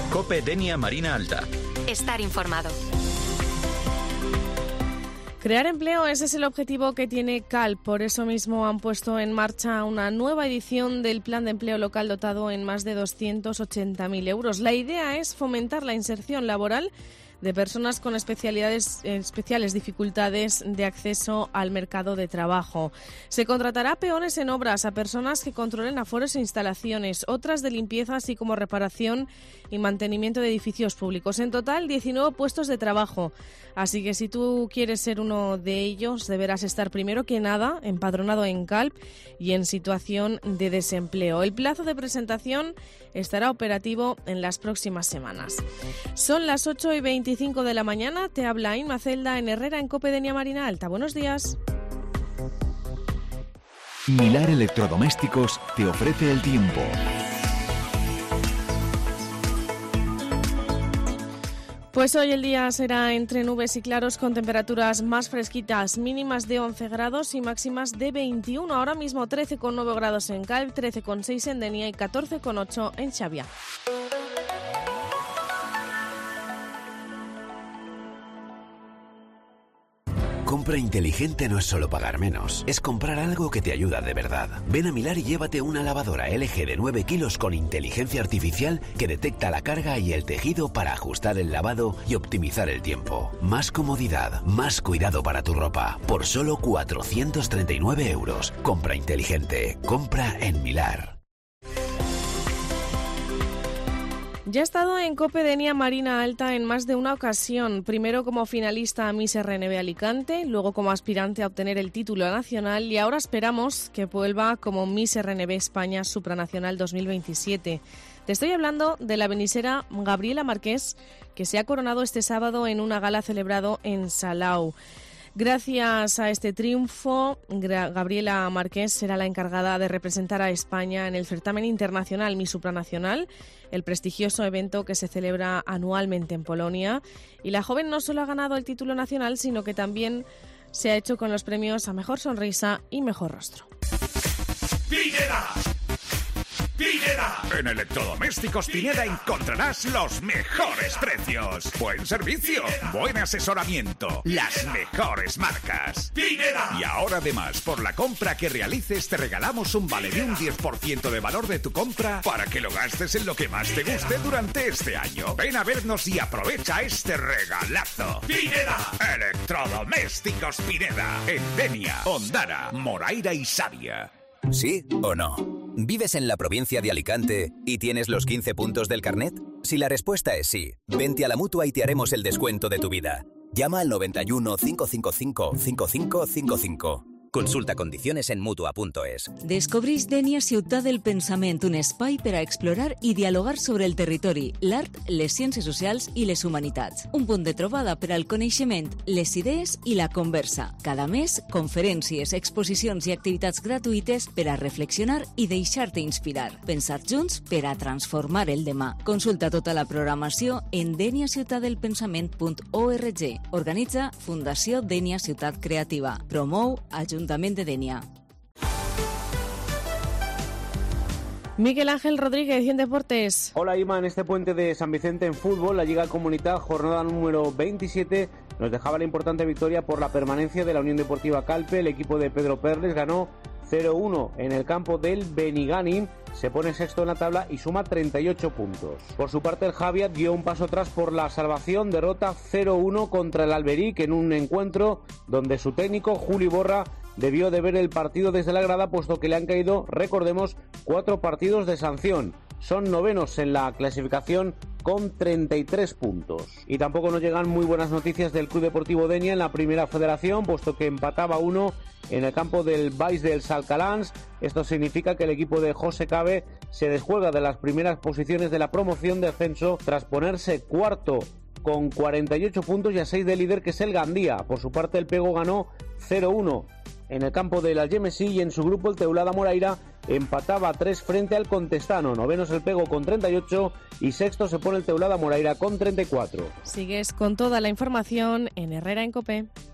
COPE Denia Marina Alta. Estar informado. Crear empleo, ese es el objetivo que tiene CALP. Por eso mismo han puesto en marcha una nueva edición del Plan de Empleo Local dotado en más de 280.000 euros. La idea es fomentar la inserción laboral de personas con especiales dificultades de acceso al mercado de trabajo. Se contratará peones en obras, a personas que controlen aforos e instalaciones, otras de limpieza, así como reparación y mantenimiento de edificios públicos. En total, 19 puestos de trabajo. Así que si tú quieres ser uno de ellos, deberás estar primero que nada empadronado en CALP y en situación de desempleo. El plazo de presentación estará operativo en las próximas semanas. Son las 8:25 de la mañana. Te habla Inma Celda en Herrera, en COPE Denia Marina Alta. Buenos días. Milar Electrodomésticos te ofrece el tiempo. Pues hoy el día será entre nubes y claros con temperaturas más fresquitas, mínimas de 11 grados y máximas de 21. Ahora mismo 13,9 grados en CALP, 13,6 en Denia y 14,8 en Xavia. Compra inteligente no es solo pagar menos, es comprar algo que te ayuda de verdad. Ven a Milar y llévate una lavadora LG de 9 kilos con inteligencia artificial que detecta la carga y el tejido para ajustar el lavado y optimizar el tiempo. Más comodidad, más cuidado para tu ropa. Por solo 439 euros. Compra inteligente. Compra en Milar. Ya ha estado en COPE Denia Marina Alta en más de una ocasión, primero como finalista a Miss RNB Alicante, luego como aspirante a obtener el título nacional y ahora esperamos que vuelva como Miss RNB España Supranacional 2027. Te estoy hablando de la benisera Gabriela Marqués, que se ha coronado este sábado en una gala celebrado en Salau. Gracias a este triunfo, Gabriela Marqués será la encargada de representar a España en el certamen internacional Miss Supranacional, el prestigioso evento que se celebra anualmente en Polonia. Y la joven no solo ha ganado el título nacional, sino que también se ha hecho con los premios a Mejor Sonrisa y Mejor Rostro. ¡Pineda! ¡Pineda! En Electrodomésticos Pineda encontrarás los mejores precios. Buen servicio, buen asesoramiento, las mejores marcas. ¡Pineda! Y ahora además, por la compra que realices, te regalamos un vale de un 10% de valor de tu compra para que lo gastes en lo que más te guste durante este año. Ven a vernos y aprovecha este regalazo. ¡Pineda! Electrodomésticos Pineda. En Denia, Ondara, Moraira y Xavia. ¿Sí o no? ¿Vives en la provincia de Alicante y tienes los 15 puntos del carnet? Si la respuesta es sí, vente a la Mutua y te haremos el descuento de tu vida. Llama al 91 555 5555. Consulta condiciones en Mutua.es. Descobreix Denia Ciutat del Pensament, un espai per a explorar i dialogar sobre el territori, l'art, les ciències socials i les humanitats. Un punt de trobada per al coneixement, les idees i la conversa. Cada mes, conferències, exposicions i activitats gratuïtes per a reflexionar i deixar-te inspirar. Pensar junts per a transformar el demà. Consulta tota la programació en deniaciutadelpensament.org. Organitza Fundació Denia Ciutat Creativa. Promou Ayuntamiento de Denia. Miguel Ángel Rodríguez, en Deportes. Hola Ima, en este puente de San Vicente en fútbol, la Lliga Comunitat, jornada número 27, nos dejaba la importante victoria por la permanencia de la Unión Deportiva Calpe. El equipo de Pedro Perles ganó 0-1 en el campo del Benigànim, se pone sexto en la tabla y suma 38 puntos. Por su parte, el Javia dio un paso atrás por la salvación, derrota 0-1 contra el Alberic en un encuentro donde su técnico, Juli Borra, debió de ver el partido desde la grada, puesto que le han caído, recordemos, 4 partidos de sanción. Son novenos en la clasificación con 33 puntos. Y tampoco nos llegan muy buenas noticias del Club Deportivo Denia en la Primera Federación, puesto que empataba 1 en el campo del Baix dels Alcalans. Esto significa que el equipo de José Cabe se descuelga de las primeras posiciones de la promoción de ascenso tras ponerse cuarto con 48 puntos y a 6 del líder, que es el Gandía. Por su parte, el Pego ganó 0-1 en el campo de la Algemesí y en su grupo el Teulada Moraira empataba 3 frente al Contestano. Novenos el Pego con 38 y sexto se pone el Teulada Moraira con 34. Sigues con toda la información en Herrera en COPE.